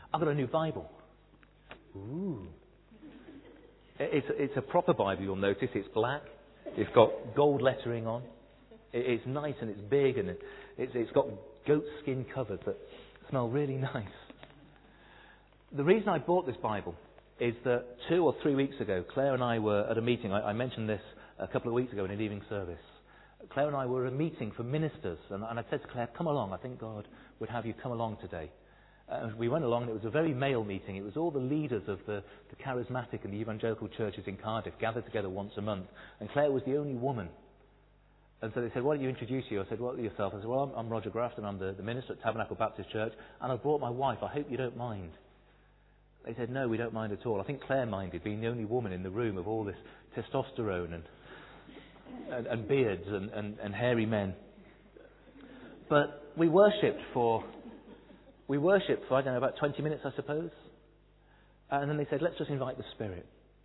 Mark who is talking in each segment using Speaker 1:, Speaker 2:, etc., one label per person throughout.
Speaker 1: I've got a new Bible. Ooh. It's a proper Bible, you'll notice. It's black. It's got gold lettering on. It's nice and it's big and it's got goat skin covers that smell really nice. The reason I bought this Bible is that 2 or 3 weeks ago, Claire and I were at a meeting. I mentioned this a couple of weeks ago in an evening service. Claire and I were at a meeting for ministers, and I said to Claire, come along, I think God would have you come along today. We went along, and it was a very male meeting. It was all the leaders of the charismatic and the evangelical churches in Cardiff gathered together once a month, and Claire was the only woman. And so they said, why don't you introduce you? I said, what are yourself? I said, well, I'm Roger Grafton, I'm the minister at Tabernacle Baptist Church, and I've brought my wife, I hope you don't mind. They said, no, we don't mind at all. I think Claire minded being the only woman in the room of all this testosterone and beards and hairy men. But we worshipped for, I don't know, about 20 minutes, I suppose. And then they said, let's just invite the Spirit.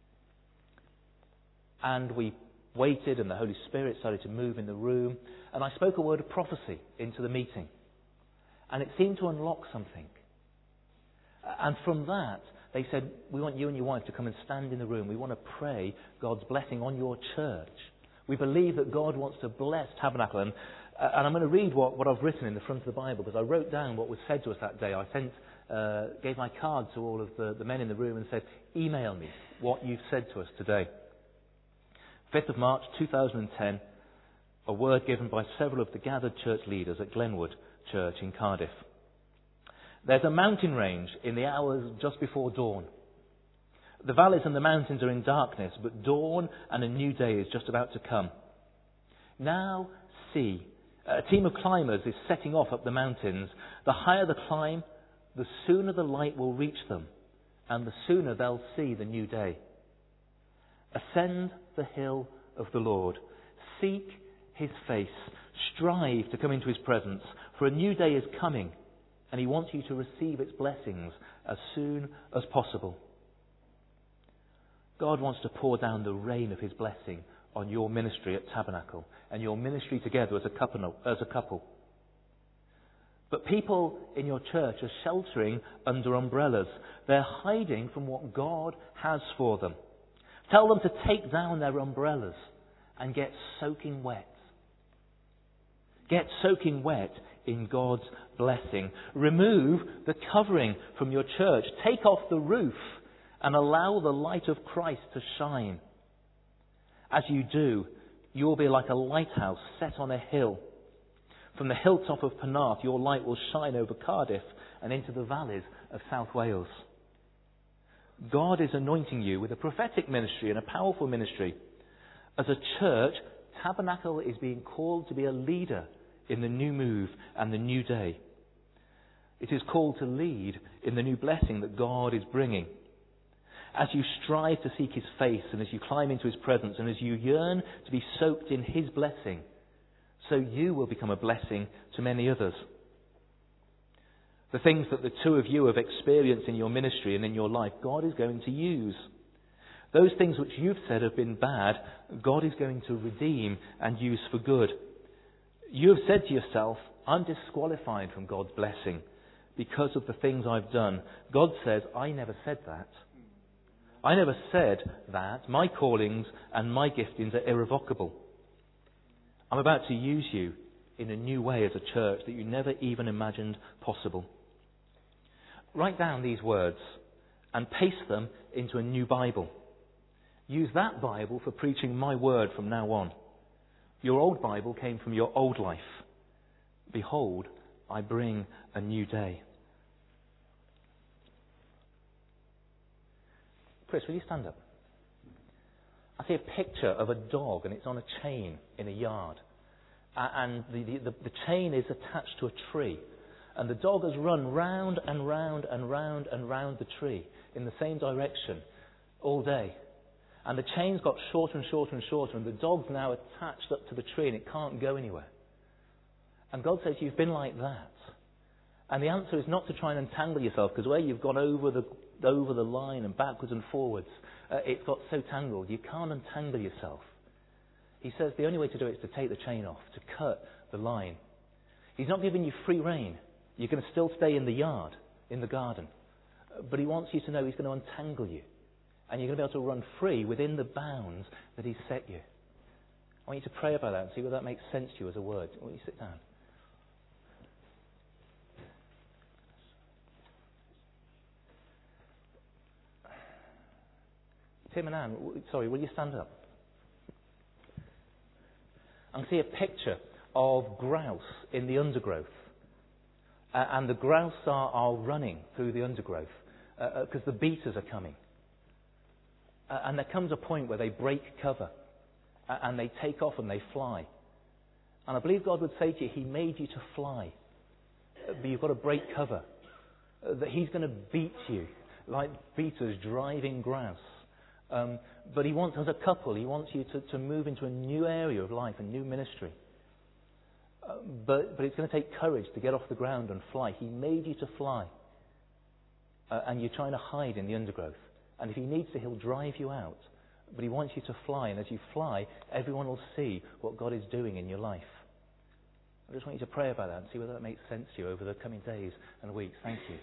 Speaker 1: And we waited, and the Holy Spirit started to move in the room. And I spoke a word of prophecy into the meeting. And it seemed to unlock something. And from that, they said, we want you and your wife to come and stand in the room. We want to pray God's blessing on your church. We believe that God wants to bless Tabernacle. And I'm going to read what I've written in the front of the Bible, because I wrote down what was said to us that day. I gave my card to all of the men in the room and said, email me what you've said to us today. 5th of March 2010, a word given by several of the gathered church leaders at Glenwood Church in Cardiff. There's a mountain range in the hours just before dawn. The valleys and the mountains are in darkness, but dawn and a new day is just about to come. Now see, a team of climbers is setting off up the mountains. The higher the climb, the sooner the light will reach them, and the sooner they'll see the new day. Ascend the hill of the Lord. Seek His face. Strive to come into His presence, for a new day is coming, and He wants you to receive its blessings as soon as possible. God wants to pour down the rain of His blessing on your ministry at Tabernacle and your ministry together as a couple. But people in your church are sheltering under umbrellas. They're hiding from what God has for them. Tell them to take down their umbrellas and get soaking wet. Get soaking wet in God's blessing. Remove the covering from your church. Take off the roof and allow the light of Christ to shine. As you do, you will be like a lighthouse set on a hill. From the hilltop of Penarth, your light will shine over Cardiff and into the valleys of South Wales. God is anointing you with a prophetic ministry and a powerful ministry. As a church, Tabernacle is being called to be a leader in the new move and the new day. It is called to lead in the new blessing that God is bringing. As you strive to seek His face and as you climb into His presence and as you yearn to be soaked in His blessing, so you will become a blessing to many others. The things that the two of you have experienced in your ministry and in your life, God is going to use. Those things which you've said have been bad, God is going to redeem and use for good. You have said to yourself, I'm disqualified from God's blessing because of the things I've done. God says, I never said that. I never said that. My callings and my giftings are irrevocable. I'm about to use you in a new way as a church that you never even imagined possible. Write down these words and paste them into a new Bible. Use that Bible for preaching my word from now on. Your old Bible came from your old life. Behold, I bring a new day. Chris, will you stand up? I see a picture of a dog and it's on a chain in a yard. And the chain is attached to a tree. And the dog has run round and round and round and round the tree in the same direction all day. And the chain's got shorter and shorter and shorter, and the dog's now attached up to the tree and it can't go anywhere. And God says, you've been like that. And the answer is not to try and entangle yourself, because where you've gone over the line and backwards and forwards, it's got so tangled, you can't untangle yourself. He says the only way to do it is to take the chain off, to cut the line. He's not giving you free rein. You can still stay in the yard, in the garden. But he wants you to know he's going to untangle you. And you're going to be able to run free within the bounds that he's set you. I want you to pray about that and see whether that makes sense to you as a word. Why don't you sit down? Tim and Anne, sorry, will you stand up? I can see a picture of grouse in the undergrowth. And the grouse are running through the undergrowth because the beaters are coming. And there comes a point where they break cover and they take off and they fly. And I believe God would say to you, He made you to fly, but you've got to break cover. That He's going to beat you like beaters driving grouse. But He wants, as a couple, He wants you to move into a new area of life, a new ministry. But it's going to take courage to get off the ground and fly. He made you to fly. And you're trying to hide in the undergrowth. And if He needs to, He'll drive you out. But He wants you to fly. And as you fly, everyone will see what God is doing in your life. I just want you to pray about that and see whether that makes sense to you over the coming days and weeks. Thank you.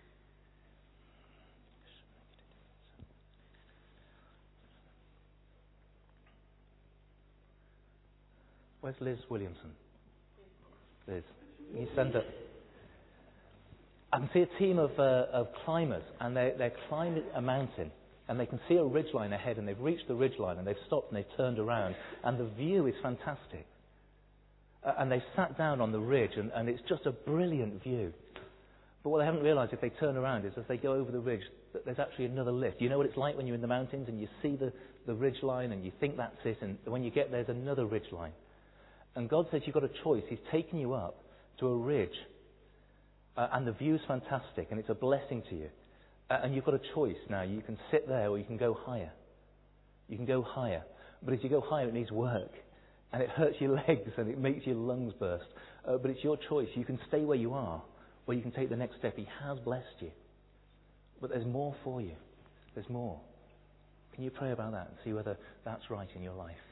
Speaker 1: Where's Liz Williamson? Liz, you stand up. I can see a team of climbers, and they're climbing a mountain, and they can see a ridgeline ahead, and they've reached the ridgeline, and they've stopped and they've turned around, and the view is fantastic. And they've sat down on the ridge, and it's just a brilliant view. But what they haven't realised if they turn around is as they go over the ridge, that there's actually another lift. You know what it's like when you're in the mountains and you see the ridgeline and you think that's it, and when you get there, there's another ridgeline. And God says you've got a choice. He's taken you up to a ridge. And the view's fantastic, and it's a blessing to you. And you've got a choice now. You can sit there or you can go higher. You can go higher. But as you go higher, it needs work. And it hurts your legs and it makes your lungs burst. But it's your choice. You can stay where you are, or you can take the next step. He has blessed you. But there's more for you. There's more. Can you pray about that and see whether that's right in your life?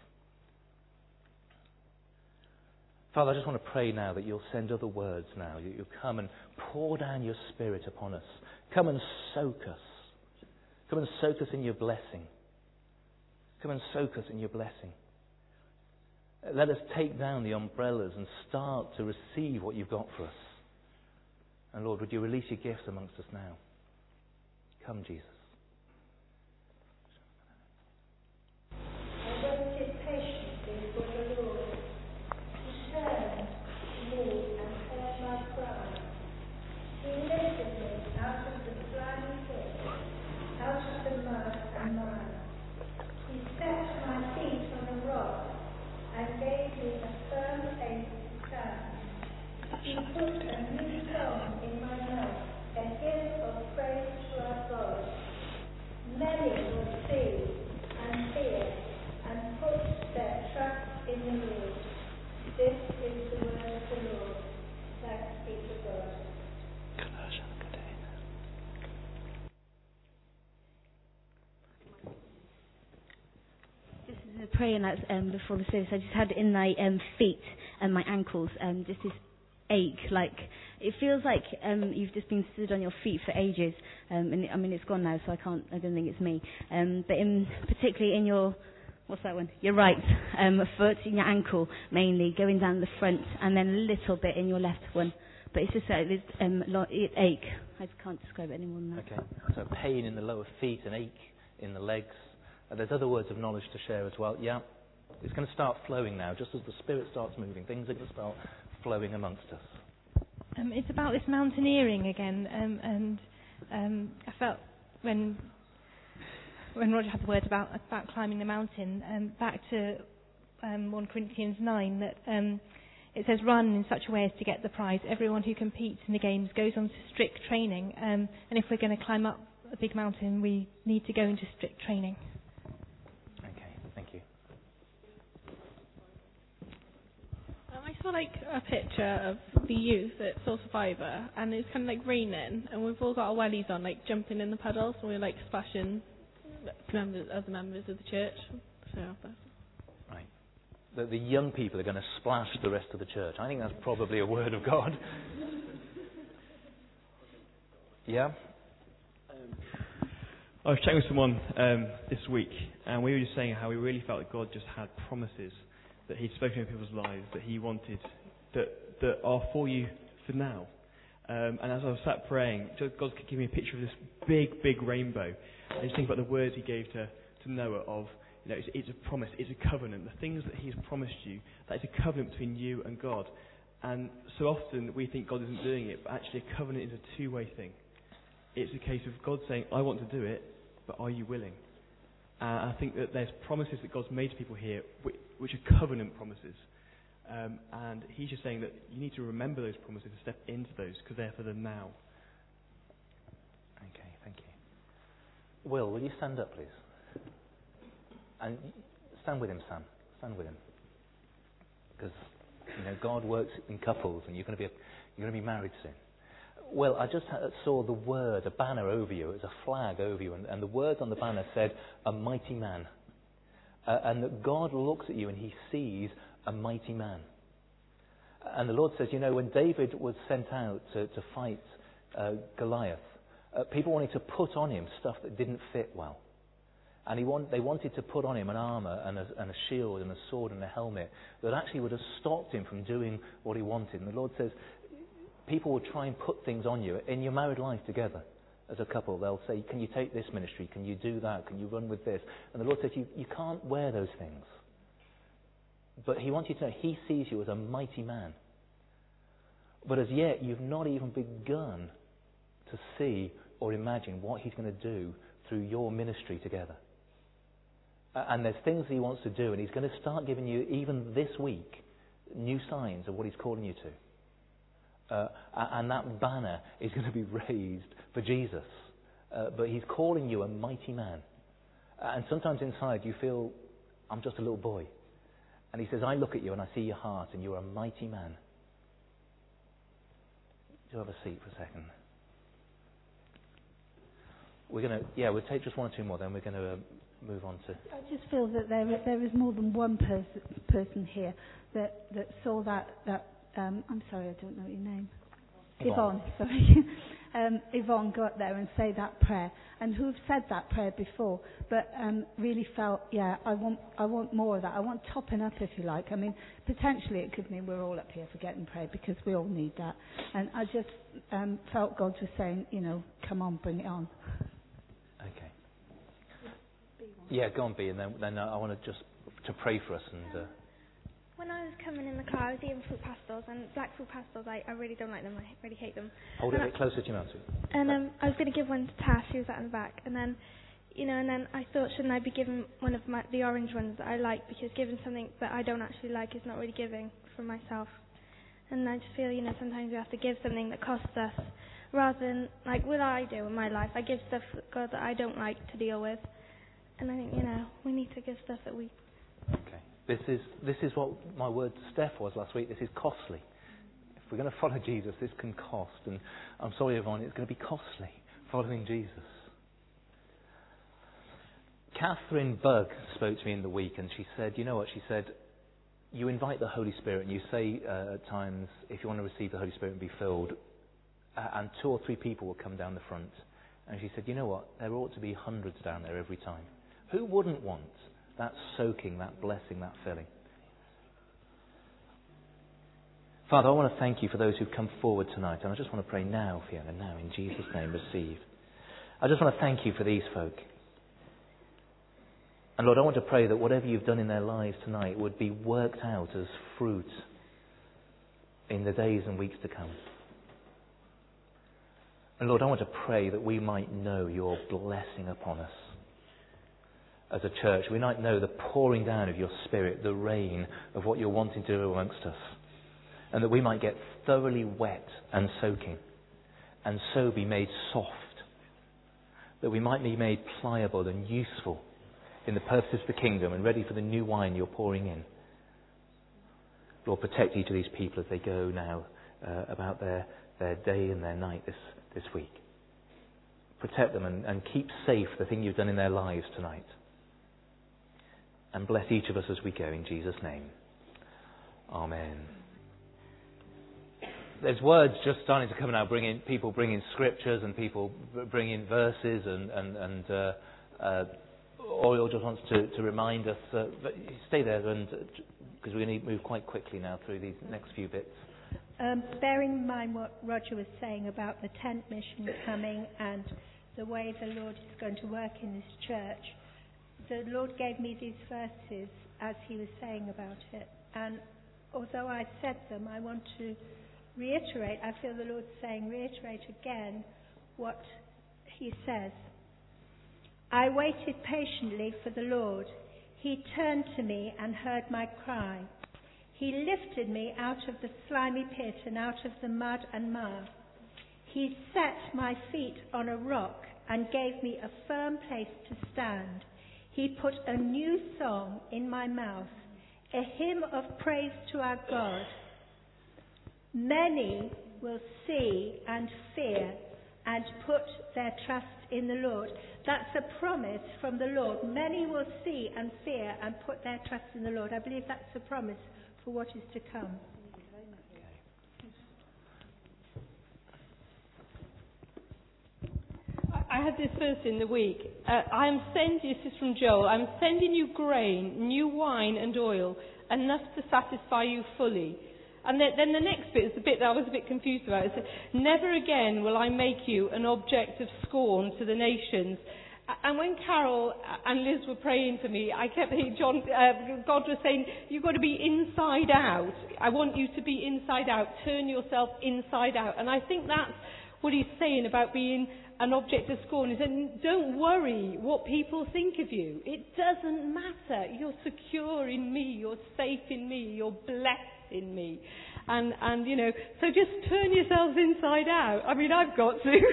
Speaker 1: Father, I just want to pray now that you'll send other words now. You'll come and pour down your Spirit upon us. Come and soak us. Come and soak us in your blessing. Come and soak us in your blessing. Let us take down the umbrellas and start to receive what you've got for us. And Lord, would you release your gifts amongst us now? Come, Jesus.
Speaker 2: Praying that before the service, I just had in my feet and my ankles just this ache. Like it feels like you've just been stood on your feet for ages. And I mean it's gone now, so I don't think it's me. But particularly in your what's that one? Your right foot, in your ankle mainly, going down the front, and then a little bit in your left one. But it's just this ache. I can't describe it any more than that.
Speaker 1: Okay. So pain in the lower feet and ache in the legs. There's other words of knowledge to share as well. Yeah, it's going to start flowing now. Just as the Spirit starts moving, things are going to start flowing amongst us.
Speaker 3: It's about this mountaineering again, and I felt when Roger had the words about climbing the mountain, back to 1 Corinthians 9, that it says, run in such a way as to get the prize. Everyone who competes in the games goes on to strict training, and if we're going to climb up a big mountain, we need to go into strict training.
Speaker 4: I saw like a picture of the youth at Soul Survivor, and it's kind of like raining, and we've all got our wellies on, like jumping in the puddles, and we're like splashing other members of the church. So that's
Speaker 1: right. The young people are going to splash the rest of the church. I think that's probably a word of God. Yeah.
Speaker 5: I was chatting with someone this week, and we were just saying how we really felt that God just had promises that He'd spoken in people's lives that He wanted that are for you for now. And as I was sat praying, God could give me a picture of this big rainbow. And just think about the words He gave to Noah of, it's a promise, it's a covenant. The things that He's promised you, that is a covenant between you and God. And so often we think God isn't doing it, but actually a covenant is a two-way thing. It's a case of God saying, I want to do it, but are you willing? I think that there's promises that God's made to people here, which are covenant promises. And He's just saying that you need to remember those promises and step into those, because they're for the now.
Speaker 1: Okay, thank you. Will you stand up, please? And stand with him, Sam. Stand with him. Because, God works in couples, and you're going to be married soon. Well, I just saw the word, a banner over you. It was a flag over you, and the words on the banner said, a mighty man. And that God looks at you and He sees a mighty man. And the Lord says, when David was sent out to fight Goliath, people wanted to put on him stuff that didn't fit well. And they wanted to put on him an armour and a shield and a sword and a helmet that actually would have stopped him from doing what he wanted. And the Lord says, people will try and put things on you in your married life together as a couple. They'll say, can you take this ministry? Can you do that? Can you run with this? And the Lord says, you can't wear those things. But He wants you to know He sees you as a mighty man. But as yet, you've not even begun to see or imagine what He's going to do through your ministry together. And there's things He wants to do, and He's going to start giving you, even this week, new signs of what He's calling you to. And that banner is going to be raised for Jesus. But He's calling you a mighty man. And sometimes inside you feel, I'm just a little boy. And He says, I look at you and I see your heart, and you're a mighty man. Do you have a seat for a second? We'll take just one or two more, then we're going to move on to...
Speaker 6: I just feel that there is more than one person here that saw that I'm sorry, I don't know your name. Yvonne, sorry. Yvonne go up there and say that prayer, and who've said that prayer before, but really felt, I want more of that. I want topping up, if you like. I mean, potentially it could mean we're all up here for getting prayer, because we all need that. And I just felt God was saying, come on, bring it on.
Speaker 1: Okay. Yeah, go on, B, and then I want to just to pray for us and.
Speaker 7: When I was coming in the car, I was eating fruit pastels, and black fruit pastels, I really don't like them. I really hate them.
Speaker 1: Hold it a bit closer to your mouth.
Speaker 7: And I was going to give one to Tash, who was out in the back, and then, and then I thought, shouldn't I be giving one of the orange ones that I like, because giving something that I don't actually like is not really giving from myself. And I just feel, sometimes we have to give something that costs us, rather than like what I do in my life. I give stuff God that I don't like to deal with, and I think we need to give stuff that we.
Speaker 1: Okay. This is what my word to Steph was last week. This is costly. If we're going to follow Jesus, this can cost. And I'm sorry, Yvonne, it's going to be costly following Jesus. Catherine Bugg spoke to me in the week, and she said, you know what? She said, you invite the Holy Spirit, and you say at times, if you want to receive the Holy Spirit and be filled, and 2 or 3 people will come down the front. And she said, you know what? There ought to be hundreds down there every time. Who wouldn't want that soaking, that blessing, that filling? Father, I want to thank you for those who've come forward tonight. And I just want to pray now, Fiona, now in Jesus' name, receive. I just want to thank you for these folk. And Lord, I want to pray that whatever you've done in their lives tonight would be worked out as fruit in the days and weeks to come. And Lord, I want to pray that we might know your blessing upon us. As a church, we might know the pouring down of your Spirit, the rain of what you're wanting to do amongst us. And that we might get thoroughly wet and soaking, and so be made soft. That we might be made pliable and useful in the purposes of the kingdom and ready for the new wine you're pouring in. Lord, protect each of these people as they go now about their day and their night this week. Protect them and keep safe the thing you've done in their lives tonight. And bless each of us as we go in Jesus' name. Amen. there's words just starting to come out, people bringing scriptures and people bringing verses, and Oriel just wants to remind us. But stay there, and because we're going to move quite quickly now through these next few bits.
Speaker 8: Bearing in mind what Roger was saying about the tent mission coming and the way the Lord is going to work in this church, the Lord gave me these verses as he was saying about it. And although I said them, I want to reiterate, I feel the Lord saying, reiterate again what he says. I waited patiently for the Lord. He turned to me and heard my cry. He lifted me out of the slimy pit and out of the mud and mire. He set my feet on a rock and gave me a firm place to stand. He put a new song in my mouth, a hymn of praise to our God. Many will see and fear and put their trust in the Lord. That's a promise from the Lord. Many will see and fear and put their trust in the Lord. I believe that's a promise for what is to come.
Speaker 9: I had this verse in the week. This is from Joel. I'm sending you grain, new wine and oil, enough to satisfy you fully. And then the next bit is the bit that I was a bit confused about. It said, never again will I make you an object of scorn to the nations. And when Carol and Liz were praying for me, I kept hearing God was saying, you've got to be inside out. I want you to be inside out. Turn yourself inside out. And I think that's what he's saying about being an object of scorn. He said, don't worry what people think of you. It doesn't matter. You're secure in me. You're safe in me. You're blessed in me. And so just turn yourselves inside out. I mean, I've got to.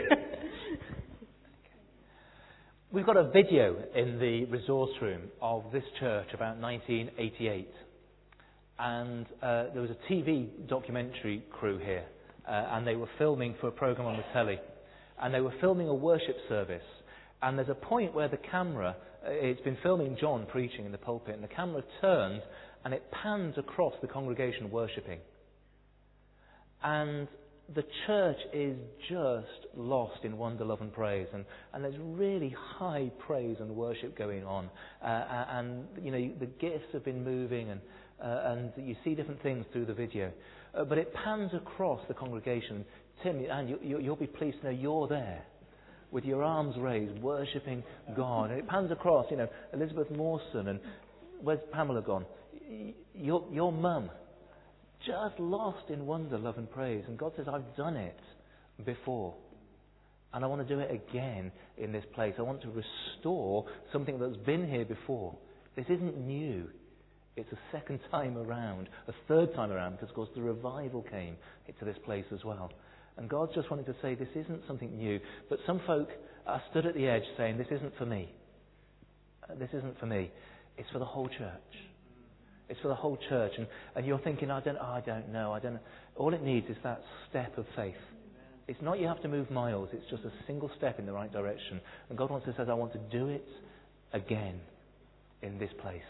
Speaker 1: We've got a video in the resource room of this church about 1988. And there was a TV documentary crew here. And they were filming for a program on the telly. And they were filming a worship service. And there's a point where the camera, it's been filming John preaching in the pulpit, and the camera turns and it pans across the congregation worshipping. And the church is just lost in wonder, love and praise. And there's really high praise and worship going on. And the gifts have been moving, and you see different things through the video. But it pans across the congregation. Tim, and you'll be pleased to know you're there with your arms raised, worshipping God. And it pans across, Elizabeth Mawson, and where's Pamela gone? Your mum, just lost in wonder, love and praise. And God says, I've done it before. And I want to do it again in this place. I want to restore something that's been here before. This isn't new. It's a second time around, a third time around, because, of course, the revival came into this place as well. And God's just wanted to say, this isn't something new. But some folk are stood at the edge saying, this isn't for me. This isn't for me. It's for the whole church. It's for the whole church. And you're thinking, I don't know. All it needs is that step of faith. It's not you have to move miles. It's just a single step in the right direction. And God wants to say, I want to do it again in this place.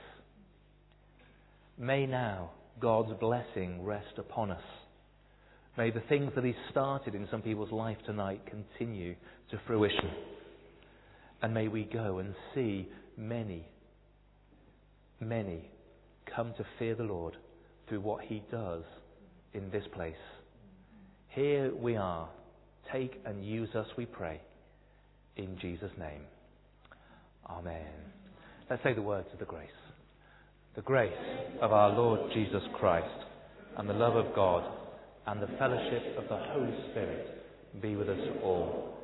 Speaker 1: May now God's blessing rest upon us. May the things that He started in some people's life tonight continue to fruition. And may we go and see many come to fear the Lord through what He does in this place. Here we are. Take and use us, we pray. In Jesus' name. Amen. Let's say the words of the grace. The grace of our Lord Jesus Christ, and the love of God, and the fellowship of the Holy Spirit be with us all.